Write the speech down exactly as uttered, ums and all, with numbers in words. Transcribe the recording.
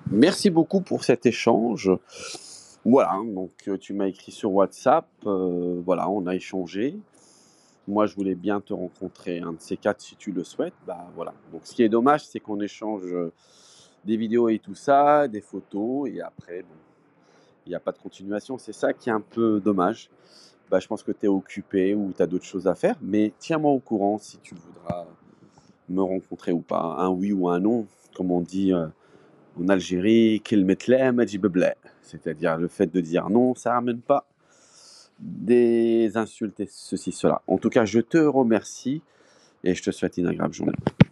Merci beaucoup pour cet échange. Voilà, donc heu, tu m'as écrit sur WhatsApp, heu, voilà, on a échangé. Moi, je voulais bien te rencontrer un de ces quatre si tu le souhaites, bah, voilà. Donc ce qui est dommage, c'est qu'on échange, heu, des vidéos et tout ça, des photos et après bon, il y a pas de continuation. C'est ça qui est un peu dommage. Bah, je pense que tu es occupé ou tu as d'autres choses à faire, mais tiens-moi au courant si tu voudras me rencontrer ou pas. Un oui ou un non, comme on dit, heu, en Algérie: «كلمة لا ما تجيب بلا». C'est-à-dire le fait de dire non, ça ramène pas des insultes et ceci, cela. En tout cas, je te remercie et je te souhaite une agréable journée.